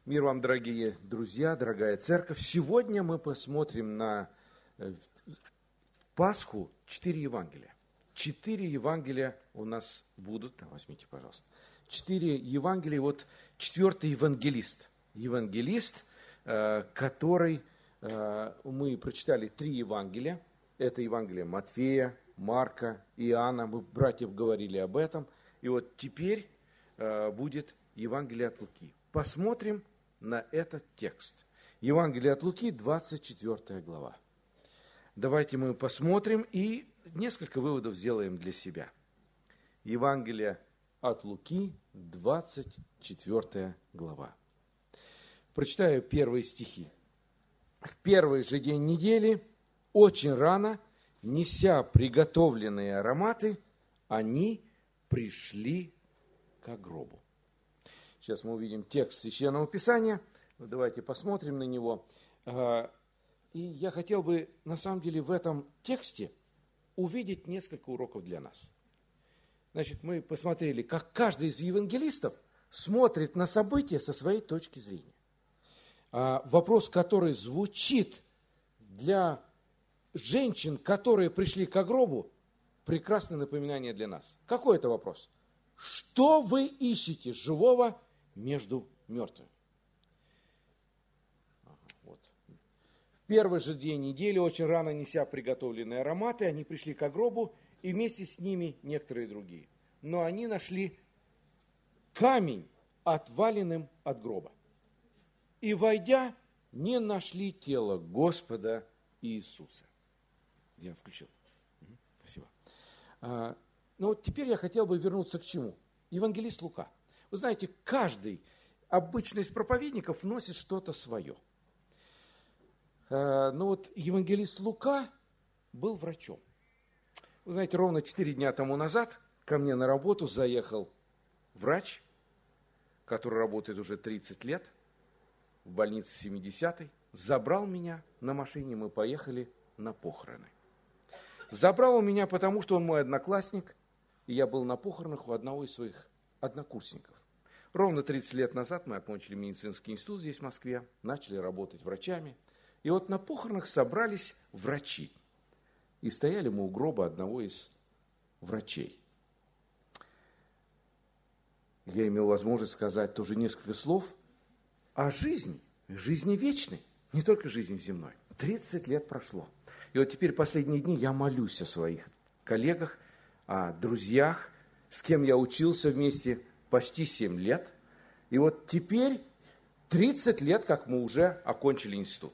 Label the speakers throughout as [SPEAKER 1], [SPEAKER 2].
[SPEAKER 1] Мир вам, дорогие друзья, дорогая церковь. Сегодня мы посмотрим на Пасху 4 Евангелия. 4 Евангелия у нас будут. Возьмите, пожалуйста. 4 Евангелия. Вот 4-й евангелист. Евангелист, который мы прочитали 3 Евангелия. Это Евангелие Матфея, Марка, Иоанна. Мы, братьев, говорили об этом. И вот теперь будет Евангелие от Луки. Посмотрим на этот текст. Евангелие от Луки, 24 глава. Давайте мы посмотрим и несколько выводов сделаем для себя. Евангелие от Луки, 24 глава. Прочитаю первые стихи. В первый же день недели, очень рано, неся приготовленные ароматы, они пришли к гробу. Сейчас мы увидим текст Священного Писания. Давайте посмотрим на него. И я хотел бы, на самом деле, в этом тексте увидеть несколько уроков для нас. Значит, мы посмотрели, как каждый из евангелистов смотрит на события со своей точки зрения. Вопрос, который звучит для женщин, которые пришли к гробу, прекрасное напоминание для нас. Какой это вопрос? Что вы ищете живого между мертвыми? Вот. В первый же день недели, очень рано неся приготовленные ароматы, они пришли к гробу, и вместе с ними некоторые другие. Но они нашли камень, отваленным от гроба. И, войдя, не нашли тело Господа Иисуса. Я включил. Спасибо. Но вот теперь я хотел бы вернуться к чему? Евангелист Лука. Вы знаете, каждый обычно из проповедников вносит что-то свое. Но вот евангелист Лука был врачом. Вы знаете, ровно 4 дня тому назад ко мне на работу заехал врач, который работает уже 30 лет, в больнице 70-й, забрал меня на машине, мы поехали на похороны. Забрал он меня, потому что он мой одноклассник, и я был на похоронах у одного из своих однокурсников. Ровно 30 лет назад мы окончили медицинский институт здесь, в Москве, начали работать врачами. И вот на похоронах собрались врачи. И стояли мы у гроба одного из врачей. Я имел возможность сказать тоже несколько слов о жизни вечной, не только жизни земной. 30 лет прошло. И вот теперь последние дни я молюсь о своих коллегах, о друзьях, с кем я учился вместе почти 7 лет. И вот теперь 30 лет, как мы уже окончили институт.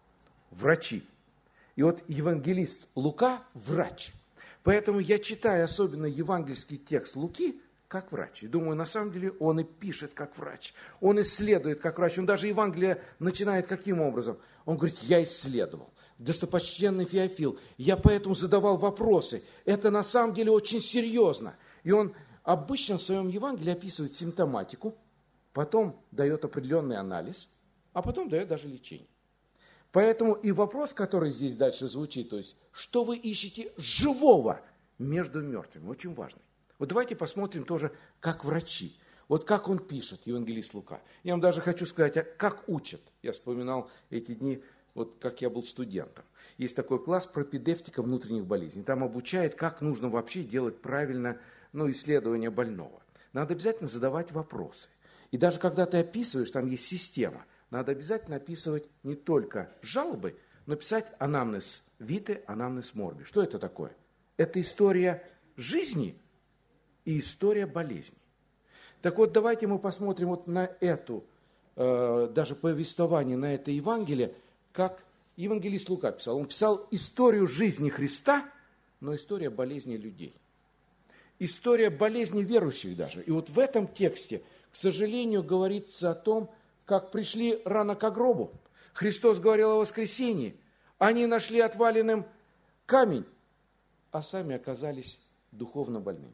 [SPEAKER 1] Врачи. И вот евангелист Лука – врач. Поэтому я читаю особенно евангельский текст Луки как врач. И думаю, на самом деле он и пишет как врач. Он исследует как врач. Он даже Евангелие начинает каким образом? Он говорит, я исследовал. Достопочтенный Феофил, я поэтому задавал вопросы. Это на самом деле очень серьезно. И он обычно в своем Евангелии описывает симптоматику, потом дает определенный анализ, а потом дает даже лечение. Поэтому и вопрос, который здесь дальше звучит, то есть, что вы ищете живого между мертвыми, очень важный. Вот давайте посмотрим тоже, как врачи. Вот как он пишет, евангелист Лука. Я вам даже хочу сказать, как учат. Я вспоминал эти дни, вот как я был студентом. Есть такой класс пропедевтика внутренних болезней. Там обучают, как нужно вообще делать правильно исследование больного. Надо обязательно задавать вопросы. И даже когда ты описываешь, там есть система, надо обязательно описывать не только жалобы, но писать анамнез вите, анамнез морби. Что это такое? Это история жизни и история болезни. Так вот, давайте мы посмотрим вот на эту, даже повествование, на это Евангелие, как евангелист Лука писал. Он писал историю жизни Христа, но история болезни людей. История болезни верующих даже. И вот в этом тексте, к сожалению, говорится о том, как пришли рано к гробу. Христос говорил о воскресении. Они нашли отваленным камень, а сами оказались духовно больными.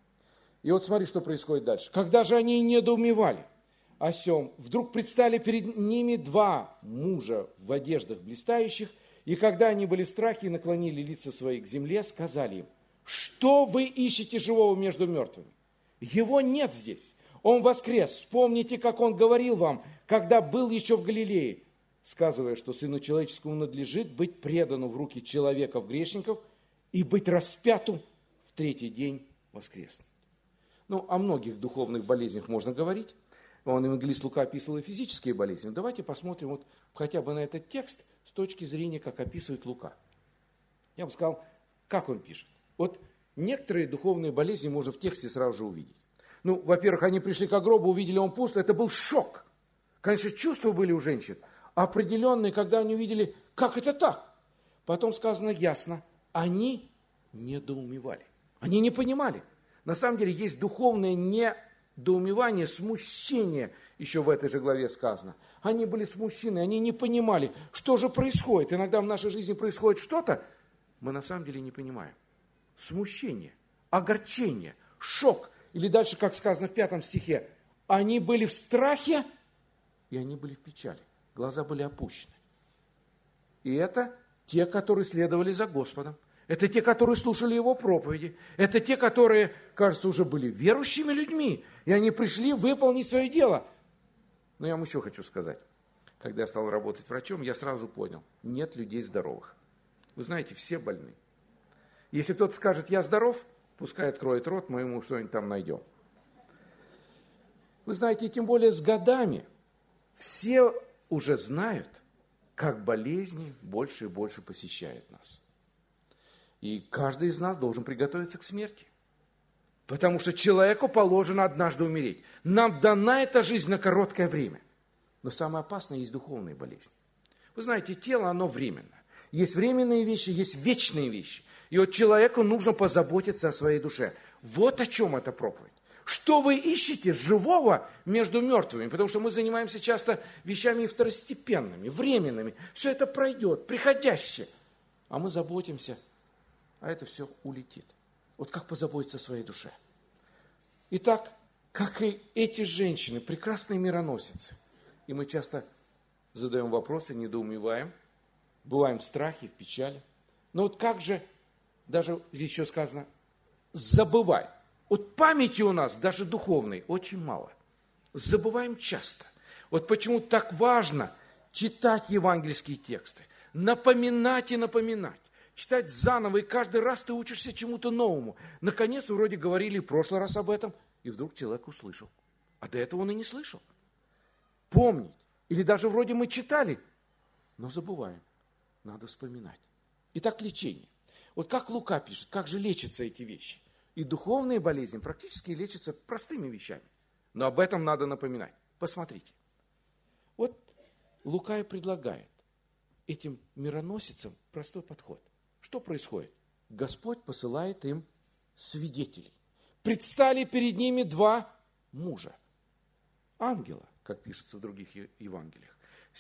[SPEAKER 1] И вот смотри, что происходит дальше. Когда же они недоумевали о сем, вдруг предстали перед ними 2 мужа в одеждах блистающих, и когда они были в страхе и наклонили лица свои к земле, сказали им, что вы ищете живого между мертвыми? Его нет здесь. Он воскрес. Вспомните, как Он говорил вам, когда был еще в Галилее, сказывая, что Сыну Человеческому надлежит быть предану в руки человеков-грешников и быть распятым в третий день воскреснуть. Ну, о многих духовных болезнях можно говорить. Евангелист Лука описывал и физические болезни. Давайте посмотрим вот хотя бы на этот текст с точки зрения, как описывает Лука. Я бы сказал, как он пишет. Вот некоторые духовные болезни можно в тексте сразу же увидеть. Ну, во-первых, они пришли к гробу, увидели он пусто, это был шок. Конечно, чувства были у женщин определенные, когда они увидели, как это так. Потом сказано ясно, они недоумевали. Они не понимали. На самом деле есть духовное недоумевание, смущение, еще в этой же главе сказано. Они были смущены, они не понимали, что же происходит. Иногда в нашей жизни происходит что-то, мы на самом деле не понимаем. Смущение, огорчение, шок. Или дальше, как сказано в 5 стихе, они были в страхе, и они были в печали. Глаза были опущены. И это те, которые следовали за Господом. Это те, которые слушали Его проповеди. Это те, которые, кажется, уже были верующими людьми. И они пришли выполнить свое дело. Но я вам еще хочу сказать. Когда я стал работать врачом, я сразу понял, нет людей здоровых. Вы знаете, все больны. Если кто-то скажет, я здоров, пускай откроет рот, мы ему что-нибудь там найдем. Вы знаете, тем более с годами все уже знают, как болезни больше и больше посещают нас. И каждый из нас должен приготовиться к смерти. Потому что человеку положено однажды умереть. Нам дана эта жизнь на короткое время. Но самое опасное есть духовные болезни. Вы знаете, тело, оно временно. Есть временные вещи, есть вечные вещи. И вот человеку нужно позаботиться о своей душе. Вот о чем эта проповедь. Что вы ищете живого между мертвыми? Потому что мы занимаемся часто вещами второстепенными, временными. Все это пройдет, приходящее. А мы заботимся, а это все улетит. Вот как позаботиться о своей душе? Итак, как и эти женщины, прекрасные мироносицы. И мы часто задаем вопросы, недоумеваем, бываем в страхе, в печали. Но вот как же, даже здесь еще сказано, забывай. Вот памяти у нас, даже духовной, очень мало. Забываем часто. Вот почему так важно читать евангельские тексты, напоминать и напоминать. Читать заново, и каждый раз ты учишься чему-то новому. Наконец, вроде говорили в прошлый раз об этом, и вдруг человек услышал. А до этого он и не слышал. Помнить. Или даже вроде мы читали, но забываем. Надо вспоминать. Итак, лечение. Вот как Лука пишет, как же лечатся эти вещи. И духовные болезни практически лечатся простыми вещами. Но об этом надо напоминать. Посмотрите. Вот Лука и предлагает этим мироносицам простой подход. Что происходит? Господь посылает им свидетелей. Предстали перед ними два мужа. Ангела, как пишется в других Евангелиях.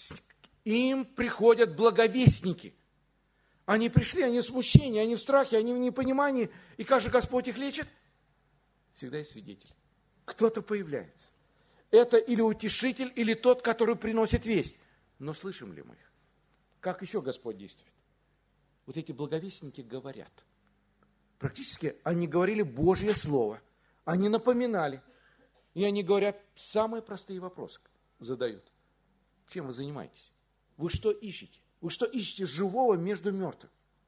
[SPEAKER 1] Им приходят благовестники. Они пришли, они в смущении, они в страхе, они в непонимании. И как же Господь их лечит? Всегда есть свидетель. Кто-то появляется. Это или утешитель, или тот, который приносит весть. Но слышим ли мы их? Как еще Господь действует? Вот эти благовестники говорят. Практически они говорили Божье Слово. Они напоминали. И они говорят, самые простые вопросы задают. Чем вы занимаетесь? Вы что ищете? Вы что ищете живого между мертвым?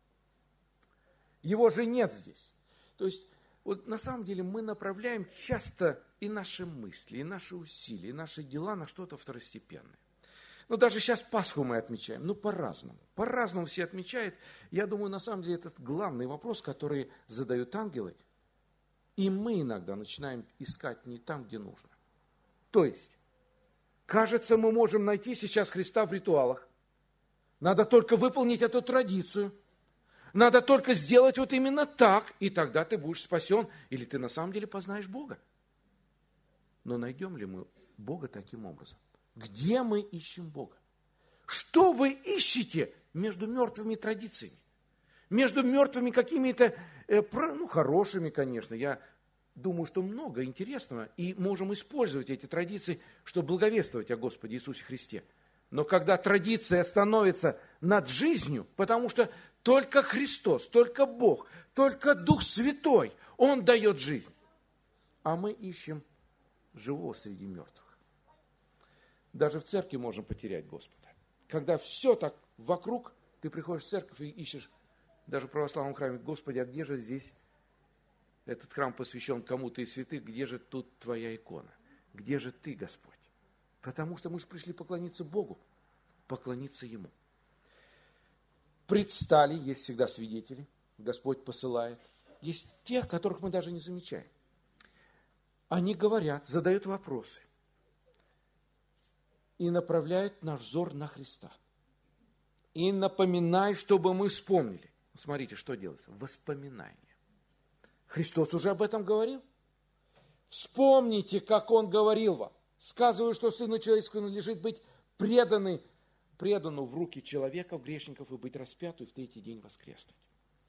[SPEAKER 1] Его же нет здесь. То есть, вот на самом деле мы направляем часто и наши мысли, и наши усилия, и наши дела на что-то второстепенное. Ну, даже сейчас Пасху мы отмечаем, по-разному. По-разному все отмечают. Я думаю, на самом деле, этот главный вопрос, который задают ангелы, и мы иногда начинаем искать не там, где нужно. То есть, кажется, мы можем найти сейчас Христа в ритуалах. Надо только выполнить эту традицию. Надо только сделать вот именно так, и тогда ты будешь спасен, или ты на самом деле познаешь Бога. Но найдем ли мы Бога таким образом? Где мы ищем Бога? Что вы ищете между мертвыми традициями? Между мертвыми какими-то, хорошими, конечно. Я думаю, что много интересного, и можем использовать эти традиции, чтобы благовествовать о Господе Иисусе Христе. Но когда традиция становится над жизнью, потому что только Христос, только Бог, только Дух Святой, Он дает жизнь. А мы ищем живого среди мертвых. Даже в церкви можно потерять Господа. Когда все так вокруг, ты приходишь в церковь и ищешь, даже в православном храме, Господи, а где же здесь этот храм посвящен кому-то из святых, где же тут твоя икона? Где же ты, Господь? Потому что мы же пришли поклониться Богу, поклониться Ему. Предстали, есть всегда свидетели, Господь посылает. Есть тех, которых мы даже не замечаем. Они говорят, задают вопросы и направляют наш взор на Христа. И напоминают, чтобы мы вспомнили. Смотрите, что делается. Воспоминание. Христос уже об этом говорил. Вспомните, как Он говорил вам. Сказываю, что Сыну Человеческому надлежит быть предану в руки человеков, грешников, и быть распяту, и в третий день воскреснуть.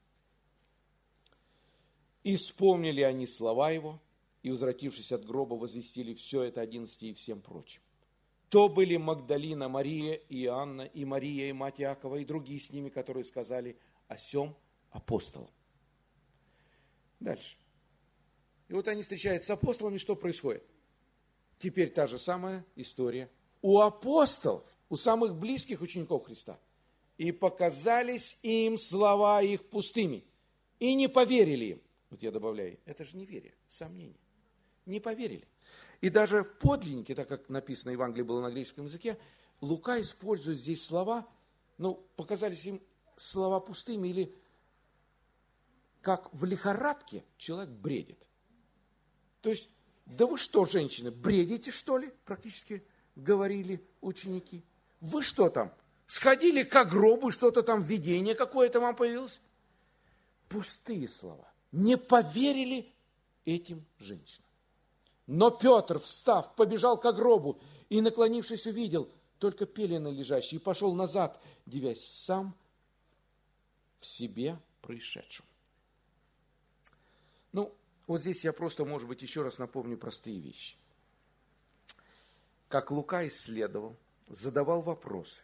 [SPEAKER 1] И вспомнили они слова Его, и, возвратившись от гроба, возвестили все это 11 и всем прочим. То были Магдалина, Мария и Иоанна, и Мария, и мать Иакова, и другие с ними, которые сказали о сем апостолам. Дальше. И вот они встречаются с апостолами, что происходит? Теперь та же самая история у апостолов, у самых близких учеников Христа. И показались им слова их пустыми, и не поверили им. Вот я добавляю, это же неверие, сомнение. Не поверили. И даже в подлиннике, так как написано, Евангелие было на греческом языке, Лука использует здесь слова, показались им слова пустыми, или как в лихорадке человек бредит. То есть, да вы что, женщины, бредите, что ли? Практически говорили ученики. Вы что там, сходили к гробу, что-то там, видение какое-то вам появилось? Пустые слова. Не поверили этим женщинам. Но Петр, встав, побежал к гробу и, наклонившись, увидел только пелены лежащие, и пошел назад, дивясь сам в себе происшедшем. Вот здесь я просто, может быть, еще раз напомню простые вещи. Как Лука исследовал, задавал вопросы.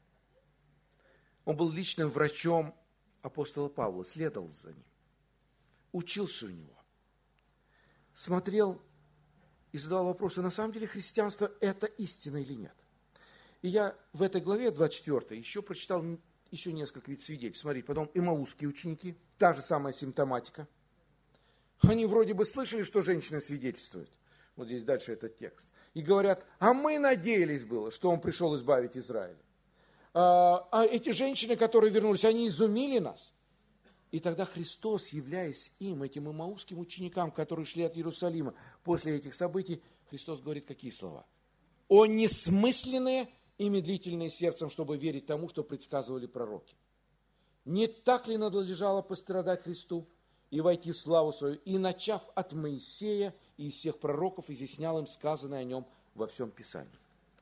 [SPEAKER 1] Он был личным врачом апостола Павла, следовал за ним, учился у него, смотрел и задавал вопросы, на самом деле христианство это истина или нет. И я в этой главе 24 еще прочитал еще несколько вид свидетельств. Смотрите, потом эмаусские ученики, та же самая симптоматика. Они вроде бы слышали, что женщины свидетельствуют. Вот здесь дальше этот текст. И говорят, а мы надеялись было, что Он пришел избавить Израиль. А эти женщины, которые вернулись, они изумили нас. И тогда Христос, являясь им, этим эмаусским ученикам, которые шли от Иерусалима после этих событий, Христос говорит какие слова? «О несмысленные и медлительные сердцем, чтобы верить тому, что предсказывали пророки. Не так ли надлежало пострадать Христу и войти в славу свою, и, начав от Моисея и из всех пророков, изъяснял им сказанное о нем во всем Писании».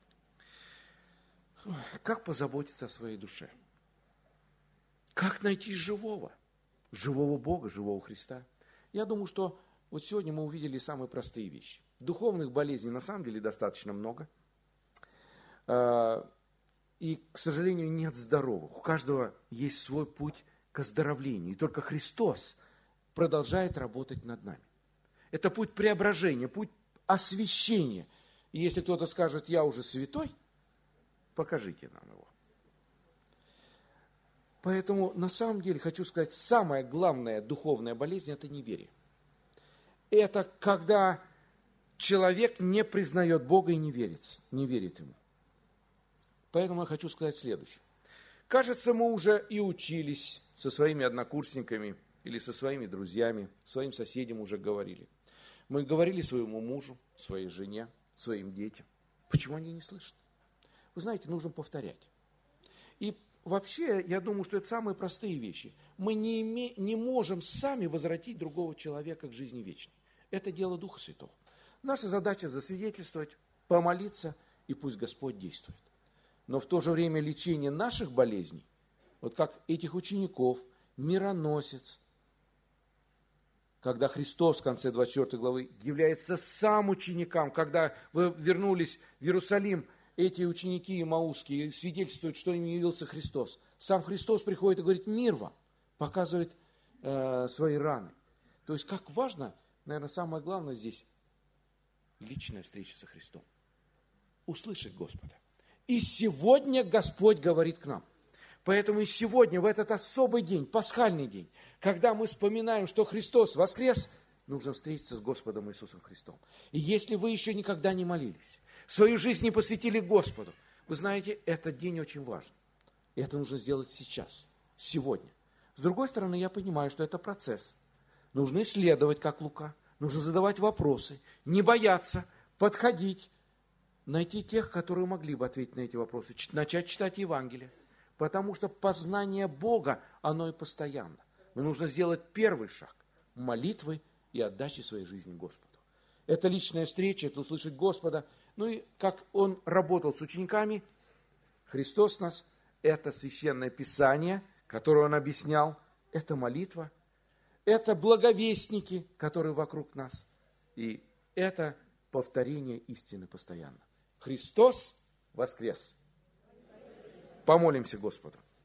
[SPEAKER 1] Как позаботиться о своей душе? Как найти живого Бога, живого Христа? Я думаю, что вот сегодня мы увидели самые простые вещи. Духовных болезней на самом деле достаточно много. И, к сожалению, нет здоровых. У каждого есть свой путь к оздоровлению. И только Христос продолжает работать над нами. Это путь преображения, путь освящения. И если кто-то скажет, я уже святой, покажите нам его. Поэтому, на самом деле, хочу сказать, самая главная духовная болезнь – это неверие. Это когда человек не признает Бога и не верит Ему. Поэтому я хочу сказать следующее. Кажется, мы уже и учились со своими однокурсниками или со своими друзьями, своим соседям уже говорили. Мы говорили своему мужу, своей жене, своим детям. Почему они не слышат? Вы знаете, нужно повторять. И вообще, я думаю, что это самые простые вещи. Мы не можем сами возвратить другого человека к жизни вечной. Это дело Духа Святого. Наша задача засвидетельствовать, помолиться, и пусть Господь действует. Но в то же время лечение наших болезней, вот как этих учеников, мироносец, когда Христос в конце 24 главы является сам ученикам, когда вы вернулись в Иерусалим, эти ученики эмаусские свидетельствуют, что им явился Христос. Сам Христос приходит и говорит, мир вам, показывает свои раны. То есть, как важно, наверное, самое главное здесь, личная встреча со Христом. Услышать Господа. И сегодня Господь говорит к нам. Поэтому и сегодня, в этот особый день, пасхальный день, когда мы вспоминаем, что Христос воскрес, нужно встретиться с Господом Иисусом Христом. И если вы еще никогда не молились, свою жизнь не посвятили Господу, вы знаете, этот день очень важен. И это нужно сделать сейчас, сегодня. С другой стороны, я понимаю, что это процесс. Нужно исследовать, как Лука. Нужно задавать вопросы, не бояться, подходить, найти тех, которые могли бы ответить на эти вопросы, начать читать Евангелие. Потому что познание Бога, оно и постоянно. Но нужно сделать первый шаг – молитвы и отдачи своей жизни Господу. Это личная встреча, это услышать Господа. Ну и как Он работал с учениками, Христос нас, это священное Писание, которое Он объяснял, это молитва, это благовестники, которые вокруг нас, и это повторение истины постоянно. Христос воскрес! Помолимся Господу.